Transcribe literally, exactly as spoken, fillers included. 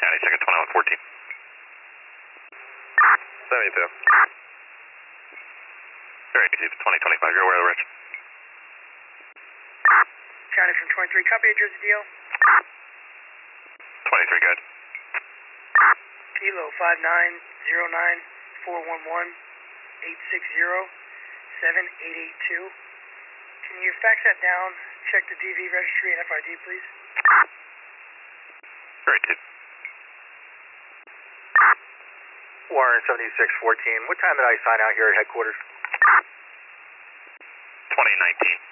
County second twenty-one fourteen. seventy-two. Very easy, twenty twenty-five, you're aware of the rest. County from twenty-three, copy address deal. twenty-three, good. Kilo five nine zero nine four one one eight six zero seven eight eight two. Can you fax that down, check the D V registry and F I D, please? Great, dude. Warren seventy-six fourteen, what time did I sign out here at headquarters? twenty nineteen.